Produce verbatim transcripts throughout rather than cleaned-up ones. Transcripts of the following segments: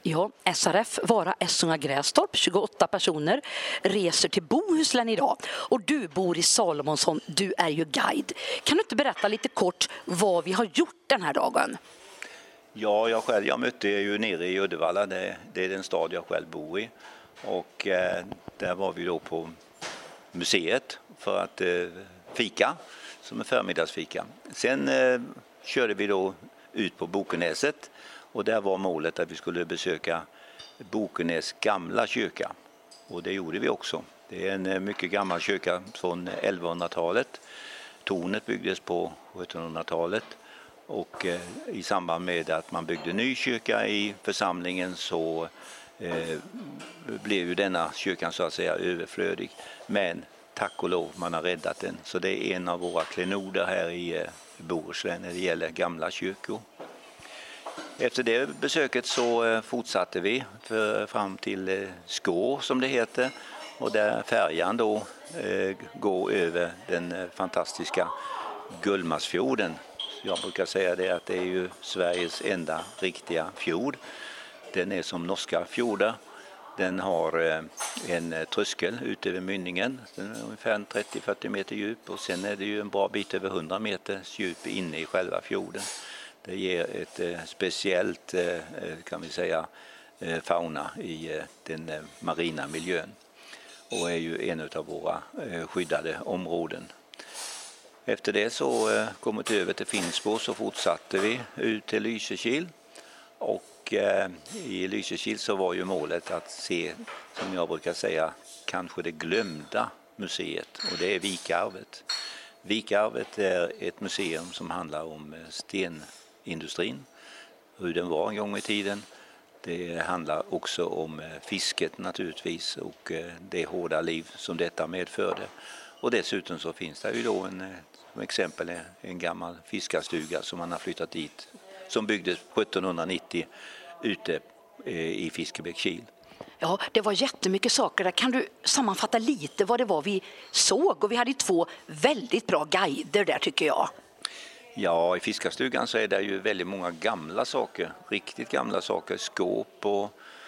Ja, S R F Vara Essunga Grästorp, tjugoåtta personer, reser till Bohuslän idag. Och du bor i Salomonsson, du är ju guide. Kan du inte berätta lite kort vad vi har gjort den här dagen? Ja, jag själv, jag mötte ju nere i Uddevalla, det, det är den stad jag själv bor i. Och eh, där var vi då på museet för att eh, fika, som en förmiddagsfika. Sen eh, körde vi då ut på Bokenäset och där var målet att vi skulle besöka Bokenäs gamla kyrka. Och det gjorde vi också. Det är en mycket gammal kyrka från elvahundratalet. Tornet byggdes på sjuttonhundratalet. Och eh, i samband med att man byggde ny kyrka i församlingen så eh, blev ju denna kyrkan så att säga överflödig. Men tack och lov, man har räddat den. Så det är en av våra klenoder här i eh, Bohuslän när det gäller gamla kyrkor. Efter det besöket så eh, fortsatte vi för, fram till eh, Skå som det heter. Och där färjan då eh, går över den eh, fantastiska Gullmarsfjorden. Jag brukar säga det att det är ju Sveriges enda riktiga fjord. Den är som norska fjordar. Den har en tröskel ut över mynningen. Den är ungefär trettio till fyrtio meter djup och sen är det ju en bra bit över hundra meter djup inne i själva fjorden. Det ger ett speciellt, kan vi säga, fauna i den marina miljön och är ju en av våra skyddade områden. Efter det så eh, kommit över till Finspå så fortsatte vi ut till Lysekil och eh, i Lysekil så var ju målet att se, som jag brukar säga, kanske det glömda museet och det är Vikarvet. Vikarvet är ett museum som handlar om stenindustrin, hur den var en gång i tiden. Det handlar också om fisket naturligtvis och det hårda liv som detta medförde. Och dessutom så finns det ju då en, som exempel en gammal fiskarstuga som man har flyttat dit som byggdes sjuttonhundranittio ute i Fiskebäckskil. Ja, det var jättemycket saker där. Kan du sammanfatta lite vad det var vi såg? Och vi hade två väldigt bra guider där tycker jag. Ja, i fiskarstugan så är det ju väldigt många gamla saker, riktigt gamla saker, skåp och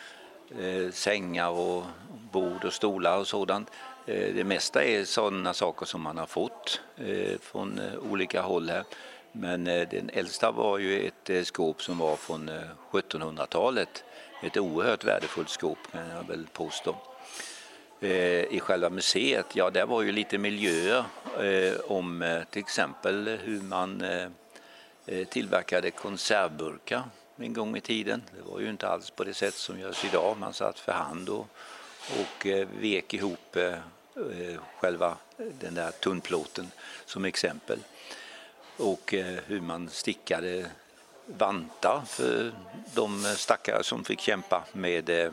eh, sängar och bord och stolar och sådant. Det mesta är sådana saker som man har fått eh, från eh, olika håll här. Men eh, den äldsta var ju ett eh, skåp som var från eh, sjuttonhundratalet. Ett oerhört värdefullt skåp kan jag väl påstå. Eh, I själva museet, ja där var ju lite miljöer eh, om eh, till exempel hur man eh, tillverkade konservburkar en gång i tiden. Det var ju inte alls på det sätt som görs idag. Man satt för hand och, och eh, vek ihop eh, själva den där tunnplåten som exempel och eh, hur man stickade vantar för de stackare som fick kämpa med eh,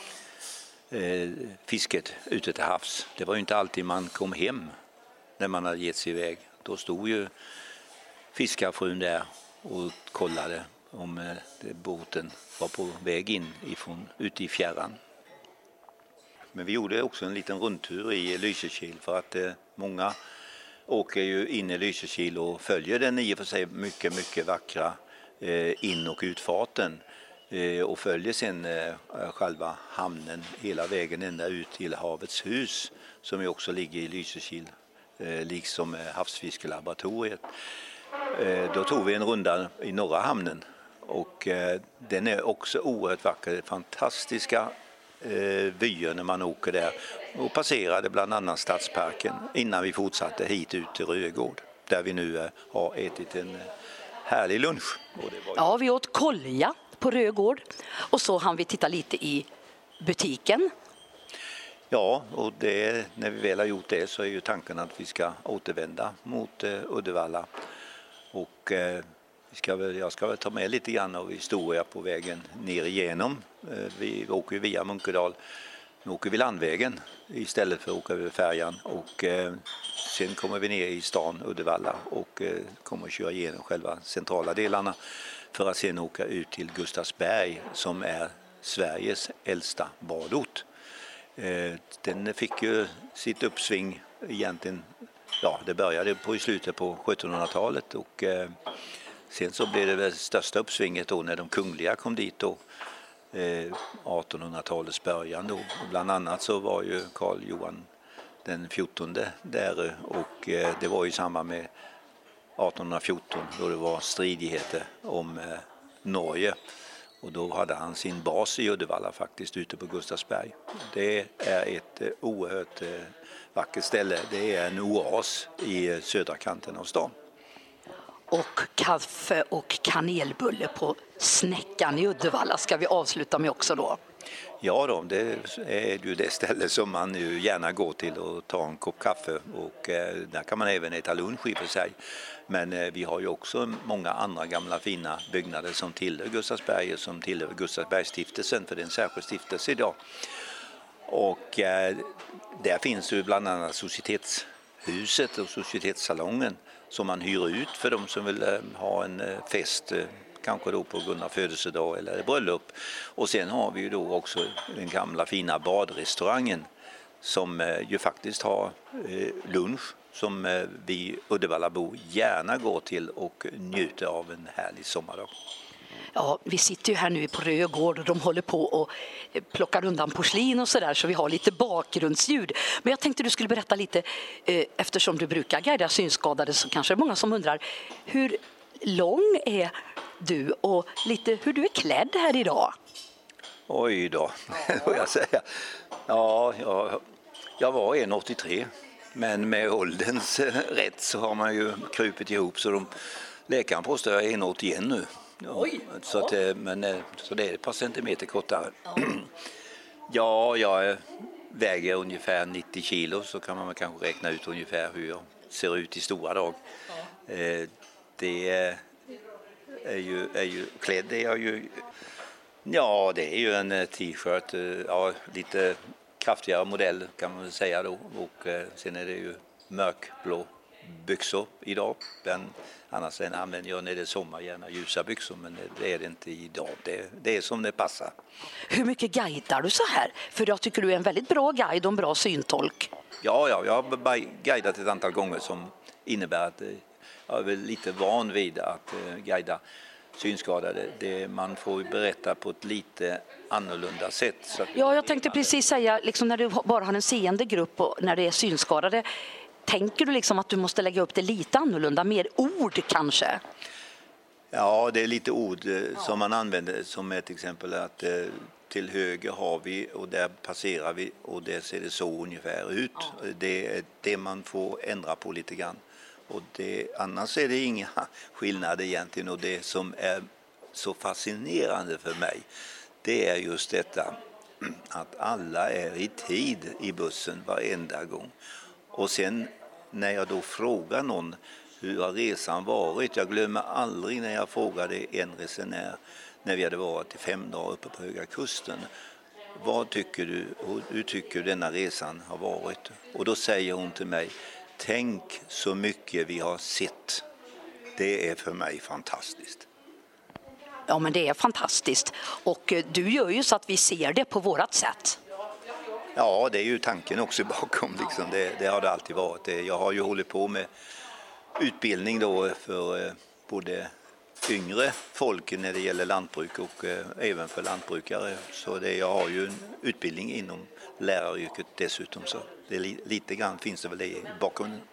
fisket ute till havs. Det var ju inte alltid man kom hem när man hade gett sig iväg. Då stod ju fiskarfrun där och kollade om eh, båten var på väg in ifrån, ute i fjärran. Men vi gjorde också en liten rundtur i Lysekil för att eh, många åker ju in i Lysekil och följer den i och för sig mycket, mycket vackra eh, in- och utfarten eh, och följer sen eh, själva hamnen hela vägen ända ut till Havets hus som ju också ligger i Lysekil eh, liksom eh, havsfiskelaboratoriet. Eh, då tog vi en runda i norra hamnen och eh, den är också oerhört vacker, fantastiska vyer när man åker där och passerade bland annat Stadsparken innan vi fortsatte hit ut till Rödgård där vi nu har ätit en härlig lunch. Och det var ju... Ja, vi åt kolja på Rödgård och så hann vi titta lite i butiken. Ja, och det, när vi väl har gjort det så är ju tanken att vi ska återvända mot eh, Uddevalla och eh, Vi ska väl, jag ska väl ta med lite grann av historia på vägen ner igenom. Vi åker ju via Munkedal. Nu åker vi landvägen istället för att åka över färjan. Och eh, sen kommer vi ner i stan Uddevalla och eh, kommer att köra igenom själva centrala delarna. För att sen åka ut till Gustavsberg som är Sveriges äldsta badort. Eh, den fick ju sitt uppsving egentligen, ja det började på i slutet på sjuttonhundratalet och... Eh, Sen så blev det väl största uppsvinget då när de kungliga kom dit då artonhundratalets början då. Bland annat så var ju Karl Johan den fjortonde där, och det var i samband med artonhundrafjorton då det var stridigheter om Norge, och då hade han sin bas i Uddevalla faktiskt ute på Gustavsberg. Det är ett oerhört vackert ställe, det är en oas i södra kanten av stan. Och kaffe och kanelbulle på Snäckan i Uddevalla ska vi avsluta med också då. Ja då, det är ju det ställe som man ju gärna går till och tar en kopp kaffe, och eh, där kan man även äta lunch i för sig. Men eh, vi har ju också många andra gamla fina byggnader som tillhör Gustavsberg, som tillhör Gustavsbergsstiftelsen, för det är en särskild stiftelse idag. Och eh, där finns ju bland annat societetshuset och societetssalongen som man hyr ut för de som vill eh, ha en eh, fest, eh, kanske då på Gunnar födelsedag eller bröllop. Och sen har vi ju då också den gamla fina badrestaurangen som eh, ju faktiskt har eh, lunch som eh, vi Uddevallabor gärna går till och njuter av en härlig sommardag. Ja, vi sitter ju här nu på Rögård och de håller på och plockar undan porslin och sådär, så vi har lite bakgrundsljud. Men jag tänkte du skulle berätta lite, eh, eftersom du brukar guida synskadade så kanske det är många som undrar, hur lång är du och lite hur du är klädd här idag? Oj då, får jag säga. Ja, jag, jag var en komma åttiotre, men med ålderns rätt så har man ju krupit ihop, så de, läkaren påstår jag är en komma åttioen nu. Ja, Oj, så, att, men, så det är ett par centimeter kortare. Ja, ja jag väger ungefär nittio kilo, så kan man väl kanske räkna ut ungefär hur jag ser ut i stora dag. Ja. Det är ju, är ju klädd är jag ju, ja det är ju en t-shirt, ja, lite kraftigare modell kan man väl säga då, och sen är det ju mörkblå byxor idag. Den, annars sen använder jag när det är sommar gärna ljusa byxor, men det är det inte idag. Det, det är som det passar. Hur mycket guidar du så här? För jag tycker du är en väldigt bra guide och en bra syntolk. Ja, ja jag har guidat ett antal gånger som innebär att jag är väl lite van vid att guida synskadade. Det, man får berätta på ett lite annorlunda sätt. Så ja, jag tänkte precis säga, liksom när du bara har en seende grupp och när det är synskadade, tänker du liksom att du måste lägga upp det lite annorlunda, mer ord kanske? Ja, det är lite ord ja. som man använder, som ett exempel att eh, till höger har vi och där passerar vi och det ser det så ungefär ut. Ja. Det är det man får ändra på lite grann. Och det, annars är det inga skillnader egentligen, och det som är så fascinerande för mig, det är just detta att alla är i tid i bussen varenda gång. Och sen när jag då frågar någon hur har resan varit, jag glömmer aldrig när jag frågade en resenär när vi hade varit i fem dagar uppe på Höga Kusten. Vad tycker du, hur tycker du denna resan har varit? Och då säger hon till mig, tänk så mycket vi har sett. Det är för mig fantastiskt. Ja, men det är fantastiskt. Och du gör ju så att vi ser det på vårat sätt. Ja, det är ju tanken också bakom. Liksom. Det, det har det alltid varit. Jag har ju hållit på med utbildning då för både yngre folk när det gäller lantbruk och även för lantbrukare. Så det, jag har ju en utbildning inom läraryrket dessutom. Så det är lite grann finns det väl det i bakgrunden.